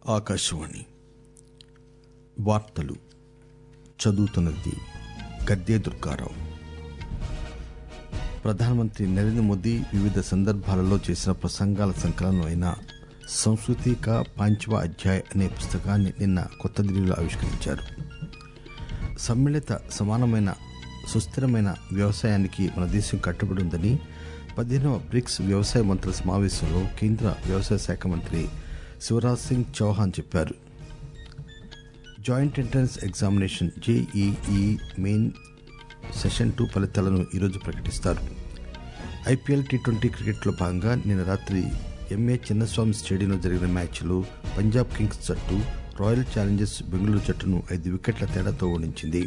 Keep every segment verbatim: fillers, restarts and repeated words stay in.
ఆకాశవాణి వార్తలు చదువుతున్నది గద్దే దుర్గారావు. ప్రధానమంత్రి నరేంద్ర మోదీ వివిధ సందర్భాలలో చేసిన ప్రసంగాల సంకలనం అయిన సంస్కృతి కా పాంచవా అధ్యాయ్ అనే పుస్తకాన్ని నిన్న కొత్త ఢిల్లీలో ఆవిష్కరించారు. సమ్మిళిత సమానమైన సుస్థిరమైన వ్యవసాయానికి మన దేశం కట్టుబడి ఉందని పదిహేనవ బ్రిక్స్ వ్యవసాయ మంత్రుల సమావేశంలో కేంద్ర వ్యవసాయ శాఖ మంత్రి శివరాజ్ సింగ్ చౌహాన్ చెప్పారు. Joint entrance examination JEE main session two ఫలితాలను ఈరోజు ప్రకటిస్తారు. ఐపీఎల్ టీ ట్వంటీ క్రికెట్లో భాగంగా నిన్న రాత్రి ఎంఏ చిన్నస్వామి స్టేడియంలో జరిగిన మ్యాచ్లో పంజాబ్ కింగ్స్ జట్టు రాయల్ ఛాలెంజర్స్ బెంగళూరు జట్టును ఐదు వికెట్ల తేడాతో ఓడించింది.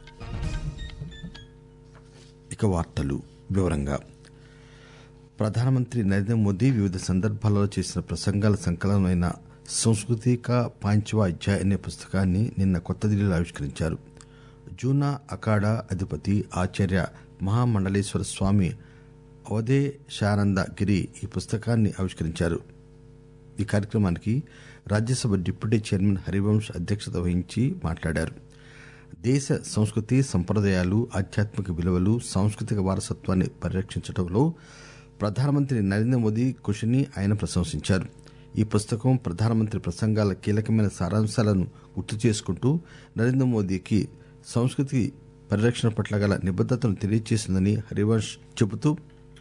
ఇక వార్తలు వివరంగా. ప్రధానమంత్రి నరేంద్ర మోదీ వివిధ సందర్భాలలో చేసిన ప్రసంగాల సంకలనమైన సంస్కృతి కా పాంచవా అధ్యాయ్ అనే పుస్తకాన్ని నిన్న కొత్త ఢిల్లీలో ఆవిష్కరించారు. జూనా అఖాడా అధిపతి ఆచార్య మహామండలేశ్వర స్వామి అవధేశానంద గిరి ఈ పుస్తకాన్ని ఆవిష్కరించారు. ఈ కార్యక్రమానికి రాజ్యసభ డిప్యూటీ చైర్మన్ హరివంశ్ అధ్యక్షత వహించి మాట్లాడారు. దేశ సంస్కృతి సంప్రదాయాలు, ఆధ్యాత్మిక విలువలు, సాంస్కృతిక వారసత్వాన్ని పరిరక్షించడంలో ప్రధానమంత్రి నరేంద్ర మోదీ కృషిని ఆయన ప్రశంసించారు. ఈ పుస్తకం ప్రధానమంత్రి ప్రసంగాల కీలకమైన సారాంశాలను గుర్తు చేసుకుంటూ నరేంద్ర మోదీకి సంస్కృతి పరిరక్షణ పట్ల గల నిబద్దతను తెలియజేసిందని హరివంశ్ చెబుతూ,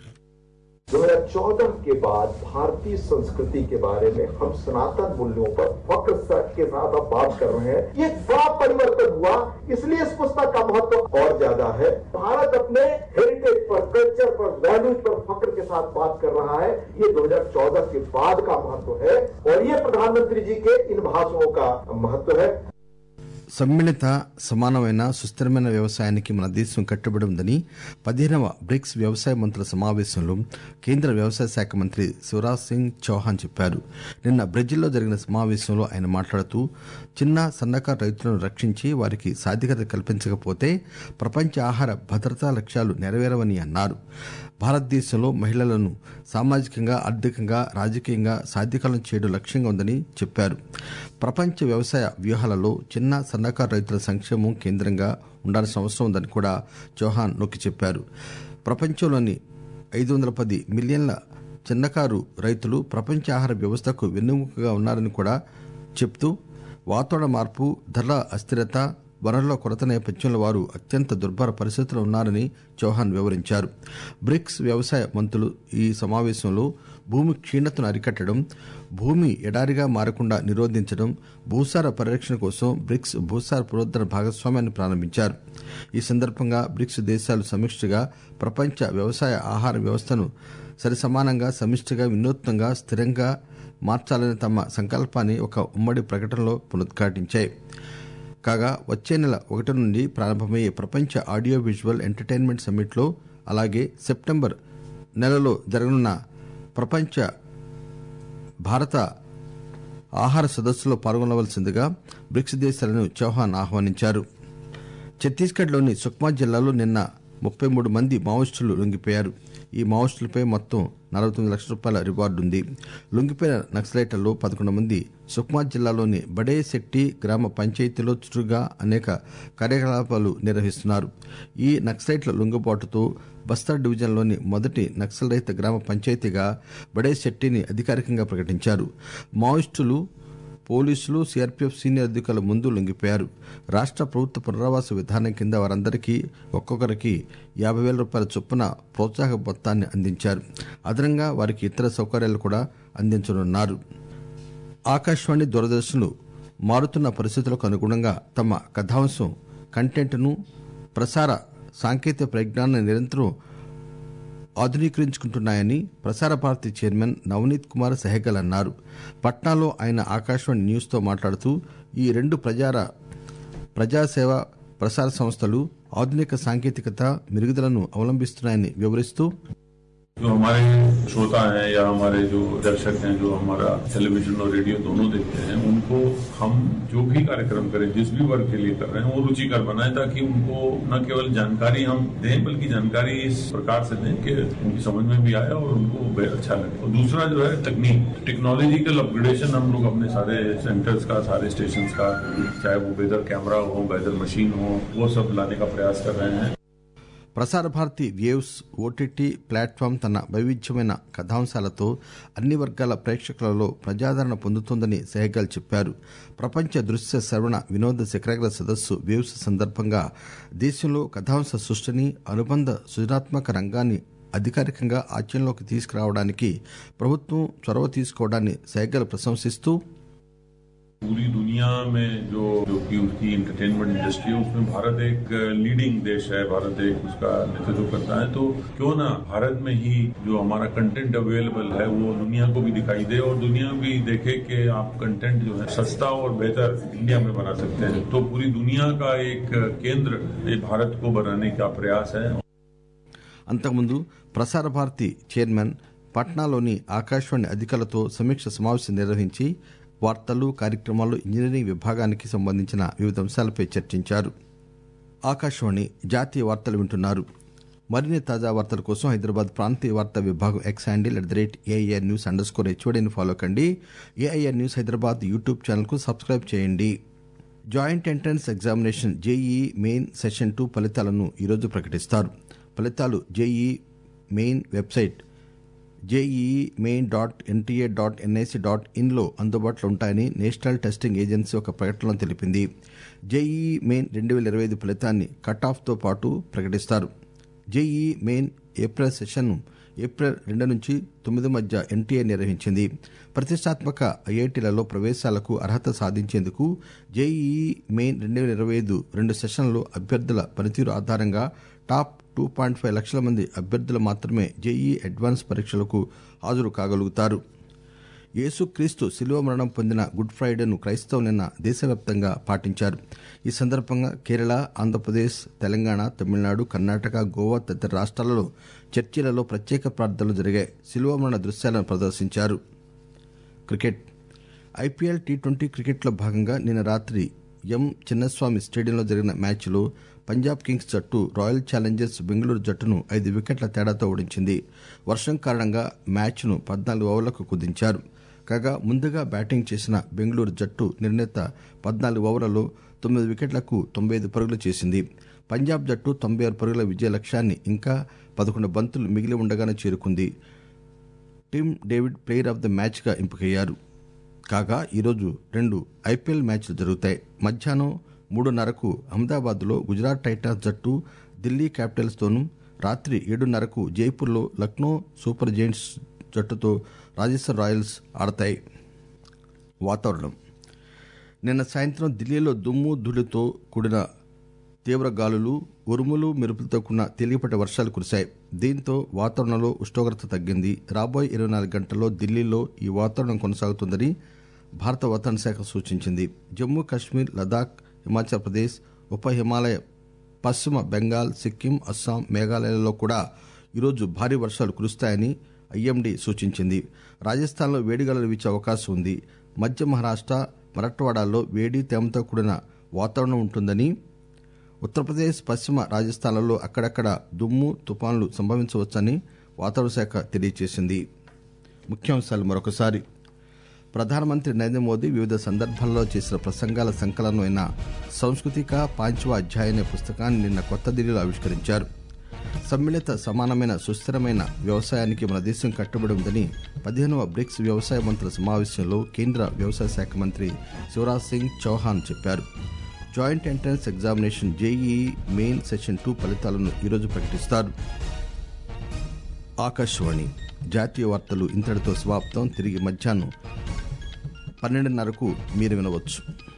दो हज़ार चौदह के बाद भारतीय संस्कृति के बारे में हम सनातन मूल्यों पर फक्र के साथ अब बात कर रहे हैं. ये बड़ा परिवर्तन हुआ, इसलिए इस पुस्तक का महत्व और ज्यादा है. भारत अपने हेरिटेज पर, कल्चर पर, वैल्यूज पर फक्र के साथ बात कर रहा है. ये दो हज़ार चौदह के बाद का महत्व है और ये प्रधानमंत्री जी के इन भाषणों का महत्व है. సమ్మిళిత సమానమైన సుస్థిరమైన వ్యవసాయానికి మన దేశం కట్టుబడి ఉందని పదిహేనవ బ్రిక్స్ వ్యవసాయ మంత్రుల సమావేశంలో కేంద్ర వ్యవసాయ శాఖ మంత్రి శివరాజ్ సింగ్ చౌహాన్ చెప్పారు. నిన్న బ్రెజిల్లో జరిగిన సమావేశంలో ఆయన మాట్లాడుతూ, చిన్న సన్నకారు రైతులను రక్షించి వారికి సాధికారత కల్పించకపోతే ప్రపంచ ఆహార భద్రతా లక్ష్యాలు నెరవేరవని అన్నారు. భారతదేశంలో మహిళలను సామాజికంగా, ఆర్థికంగా, రాజకీయంగా సాధికారం చేయడం లక్ష్యంగా ఉందని చెప్పారు. ప్రపంచ వ్యవసాయ వ్యూహాలలో చిన్న సన్నకారు రైతుల సంక్షేమం కేంద్రంగా ఉండాల్సిన అవసరం ఉందని కూడా చౌహాన్ నొక్కి చెప్పారు. ప్రపంచంలోని ఐదు వందల పది మిలియన్ల చిన్నకారు రైతులు ప్రపంచ ఆహార వ్యవస్థకు వెన్నెముకగా ఉన్నారని కూడా చెప్తూ, వాతావరణ మార్పు, ధరల అస్థిరత, వనరుల కొరత నేపథ్యంలో వారు అత్యంత దుర్భర పరిస్థితుల్లో ఉన్నారని చౌహాన్ వివరించారు. బ్రిక్స్ వ్యవసాయ మంత్రులు ఈ సమావేశంలో భూమి క్షీణతను అరికట్టడం, భూమి ఎడారిగా మారకుండా నిరోధించడం, భూసార పరిరక్షణ కోసం బ్రిక్స్ భూసార పునరుద్ధరణ భాగస్వామ్యాన్ని ప్రారంభించారు. ఈ సందర్భంగా బ్రిక్స్ దేశాలు సమిష్టిగా ప్రపంచ వ్యవసాయ ఆహార వ్యవస్థను సరిసమానంగా, సమిష్టిగా, వినూత్నంగా, స్థిరంగా మార్చాలనే తమ సంకల్పాన్ని ఒక ఉమ్మడి ప్రకటనలో పునరుద్ఘాటించాయి. కాగా వచ్చే నెల ఒకటి నుండి ప్రారంభమయ్యే ప్రపంచ ఆడియో విజువల్ ఎంటర్టైన్మెంట్ సమ్మిట్లో, అలాగే సెప్టెంబర్ నెలలో జరగనున్న ప్రపంచ భారత ఆహార సదస్సులో పాల్గొనవలసిందిగా బ్రిక్స్ దేశాలను చౌహాన్ ఆహ్వానించారు. ఛత్తీస్గఢ్లోని సుక్మా జిల్లాలో నిన్న ముప్పై మూడు మంది మావోయిస్టులు లొంగిపోయారు. ఈ మావోయిస్టులపై మొత్తం నలభై తొమ్మిది లక్షల రూపాయల రివార్డు ఉంది. లొంగిపోయిన నక్సలైట్లలో పదకొండు మంది సుక్మా జిల్లాలోని బడే శెట్టి గ్రామ పంచాయతీలో చురుగ్గా అనేక కార్యకలాపాలు నిర్వహిస్తున్నారు. ఈ నక్సలైట్ల లొంగుబాటుతో బస్తర్ డివిజన్లోని మొదటి నక్సల్ రహిత గ్రామ పంచాయతీగా బడే శెట్టిని అధికారికంగా ప్రకటించారు. మావోయిస్టులు, పోలీసులు, సీఆర్పీఎఫ్ సీనియర్ అధికారుల ముందు లొంగిపోయారు. రాష్ట్ర ప్రభుత్వ పునరావాస విధానం కింద వారందరికీ ఒక్కొక్కరికి యాభై వేల రూపాయల చొప్పున ప్రోత్సాహక మొత్తాన్ని అందించారు. అదనంగా వారికి ఇతర సౌకర్యాలు కూడా అందించనున్నారు. ఆకాశవాణి, దూరదర్శన్లు మారుతున్న పరిస్థితులకు అనుగుణంగా తమ కథాంశం, కంటెంట్ను, ప్రసార సాంకేతిక పరిజ్ఞానాన్ని నిరంతరం ఆధునీకరించుకుంటున్నాయని ప్రసార భారతి చైర్మన్ నవనీత్ కుమార్ సెహగల్ అన్నారు. పట్నాలో ఆయన ఆకాశవాణి న్యూస్ తో మాట్లాడుతూ, ఈ రెండు ప్రజార ప్రజాసేవ ప్రసార సంస్థలు ఆధునిక సాంకేతికత మెరుగుదలను అవలంబిస్తున్నాయని వివరిస్తూ, जो हमारे श्रोता हैं या हमारे जो दर्शक हैं जो हमारा टेलीविजन और रेडियो दोनों देखते हैं, उनको हम जो भी कार्यक्रम करें, जिस भी वर्ग के लिए कर रहे हैं, वो रुचिकर बनाएं ताकि उनको न केवल जानकारी हम दें बल्कि जानकारी इस प्रकार से दें कि उनकी समझ में भी आए और उनको अच्छा लगे। और दूसरा जो है तकनीक, टेक्नोलॉजिकल अपग्रेडेशन हम लोग अपने सारे सेंटर्स का, सारे स्टेशन का, चाहे वो वेदर कैमरा हो, वेदर मशीन हो, वो सब लाने का प्रयास कर रहे हैं। Prasar Bharati waves OTT platform తన వైవిధ్యమైన కథాంశాలతో అన్ని వర్గాల ప్రేక్షకులలో ప్రజాదరణ పొందుతోందని సెహగల్ చెప్పారు. ప్రపంచ దృశ్య శ్రవణ వినోద శిఖరాగ్ర సదస్సు వేవ్స్ సందర్భంగా దేశంలో కథాంశ సృష్టిని, అనుబంధ సృజనాత్మక రంగాన్ని అధికారికంగా ఆచరణలోకి తీసుకురావడానికి ప్రభుత్వం చొరవ తీసుకోవడాన్ని సెహగల్ ప్రశంసిస్తూ, पूरी दुनिया में जो जो कि उसकी एंटरटेनमेंट इंडस्ट्री है उसमें भारत एक लीडिंग देश है, भारत एक उसका नेतृत्व करता है, तो क्यों ना भारत में ही जो हमारा कंटेंट अवेलेबल है वो दुनिया को भी दिखाई दे और दुनिया भी देखे कि आप कंटेंट जो है सस्ता और बेहतर इंडिया में बना सकते हैं। तो पूरी दुनिया का एक केंद्र भारत को बनाने का प्रयास है. అంతకుముందు ప్రసార భారతి చైర్మన్ పట్నాలోని ఆకాశవాణి అధికారులతో సమీక్ష సమావేశం నిర్వహించి వార్తలు, కార్యక్రమాలు, ఇంజనీరింగ్ విభాగానికి సంబంధించిన వివిధ అంశాలపై చర్చించారు. ఆకాశవాణి జాతీయ వార్తలు వింటున్నారు. మరిన్ని తాజా వార్తల కోసం హైదరాబాద్ ప్రాంతీయ వార్తా విభాగం X handle at the rate AIR news underscore హెచ్ఓడిని ఫాలో కండి. AIR news Hyderabad YouTube channel కు సబ్స్క్రైబ్ చేయండి. Joint entrance examination JEE main session two ఫలితాలను ఈరోజు ప్రకటిస్తారు. ఫలితాలు JEE main website JEE main dot NTA dot NIC dot ఇన్లో అందుబాటులో ఉంటాయని నేషనల్ టెస్టింగ్ ఏజెన్సీ ఒక ప్రకటనలో తెలిపింది. జేఈఈ మెయిన్ రెండు వేల ఇరవై ఐదు ఫలితాన్ని కట్ ఆఫ్తో పాటు ప్రకటిస్తారు. జేఈఈ మెయిన్ ఏప్రిల్ సెషన్ను ఏప్రిల్ రెండు నుంచి తొమ్మిది మధ్య ఎన్టీఏ నిర్వహించింది. ప్రతిష్టాత్మక ఐఐటీలలో ప్రవేశాలకు అర్హత సాధించేందుకు జేఈఈ మెయిన్ రెండు వేల ఇరవై ఐదు రెండు సెషన్లలో అభ్యర్థుల పనితీరు ఆధారంగా టాప్ టూ పాయింట్ ఫైవ్ లక్షల మంది అభ్యర్థులు మాత్రమే జేఈఈ అడ్వాన్స్ పరీక్షలకు హాజరు కాగలుగుతారు. యేసుక్రీస్తు శిలువ మరణం పొందిన గుడ్ ఫ్రైడేను క్రైస్తవులు నిన్న దేశవ్యాప్తంగా పాటించారు. ఈ సందర్భంగా కేరళ, ఆంధ్రప్రదేశ్, తెలంగాణ, తమిళనాడు, కర్ణాటక, గోవా తదితర రాష్ట్రాలలో చర్చిలలో ప్రత్యేక ప్రార్థనలు జరిగాయి. శిలువ మరణ దృశ్యాలను ప్రదర్శించారు. క్రికెట్ ఐపీఎల్ టీ ట్వంటీ క్రికెట్లో భాగంగా నిన్న రాత్రి ఎం చిన్నస్వామి స్టేడియంలో జరిగిన మ్యాచ్లో పంజాబ్ కింగ్స్ జట్టు రాయల్ ఛాలెంజర్స్ బెంగళూరు జట్టును ఐదు వికెట్ల తేడాతో ఓడించింది. వర్షం కారణంగా మ్యాచ్ను పద్నాలుగు ఓవర్లకు కుదించారు. కాగా ముందుగా బ్యాటింగ్ చేసిన బెంగళూరు జట్టు నిర్ణీత పద్నాలుగు ఓవర్లలో తొమ్మిది వికెట్లకు తొంభై ఐదు పరుగులు చేసింది. పంజాబ్ జట్టు తొంభై ఆరు పరుగుల విజయ లక్ష్యాన్ని ఇంకా పదకొండు బంతులు మిగిలి ఉండగానే చేరుకుంది. Tim David player of the మ్యాచ్గా ఎంపికయ్యారు. కాగా ఈరోజు రెండు ఐపీఎల్ మ్యాచ్లు జరుగుతాయి. మధ్యాహ్నం మూడున్నరకు అహ్మదాబాద్లో గుజరాత్ టైటాన్స్ జట్టు ఢిల్లీ క్యాపిటల్స్ తోనూ, రాత్రి ఏడున్నరకు జైపూర్లో లక్నో సూపర్ జైంట్స్ జట్టుతో రాజస్థాన్ రాయల్స్ ఆడతాయి. వాతావరణం నిన్న సాయంత్రం ఢిల్లీలో దుమ్ము ధూళితో కూడిన తీవ్ర గాలులు, ఉరుములు, మెరుపులతో కూడిన తేలికపాటి వర్షాలు కురిశాయి. దీంతో వాతావరణంలో ఉష్ణోగ్రత తగ్గింది. రాబోయే ఇరవై నాలుగు గంటల్లో ఢిల్లీలో ఈ వాతావరణం కొనసాగుతుందని భారత వాతావరణ శాఖ సూచించింది. జమ్మూ కాశ్మీర్, లదాఖ్, హిమాచల్ ప్రదేశ్, ఉప హిమాలయ, పశ్చిమ బెంగాల్, సిక్కిం, అస్సాం, మేఘాలయాలలో కూడా ఈరోజు భారీ వర్షాలు కురుస్తాయని ఐఎండీ సూచించింది. రాజస్థాన్లో వేడిగాలులు వీచే అవకాశం ఉంది. మధ్య మహారాష్ట్ర, మరాఠ్వాడాల్లో వేడి, తేమతో కూడిన వాతావరణం ఉంటుందని, ఉత్తరప్రదేశ్, పశ్చిమ రాజస్థాన్లలో అక్కడక్కడ దుమ్ము, తుపాన్లు సంభవించవచ్చని వాతావరణ శాఖ తెలియజేసింది. ముఖ్యాంశాలు మరొకసారి. ప్రధానమంత్రి నరేంద్ర మోదీ వివిధ సందర్భాల్లో చేసిన ప్రసంగాల సంకలనం అయిన సాంస్కృతిక పాంచవ అధ్యాయ అనే పుస్తకాన్ని నిన్న కొత్త ఢిల్లీలో ఆవిష్కరించారు. సమ్మిళిత సమానమైన సుస్థిరమైన వ్యవసాయానికి మన దేశం కట్టుబడి ఉందని పదిహేనవ బ్రిక్స్ వ్యవసాయ మంత్రుల సమావేశంలో కేంద్ర వ్యవసాయ శాఖ మంత్రి శివరాజ్ సింగ్ చౌహాన్ చెప్పారు. Joint entrance examination JEE main session two ఫలితాలను ఈరోజు ప్రకటిస్తారు. ఆకాశవాణి జాతీయ వార్తలు ఇంతటితో సమాప్తం. తిరిగి మధ్యాహ్నం పన్నెండున్నరకు మీరు వినవచ్చు.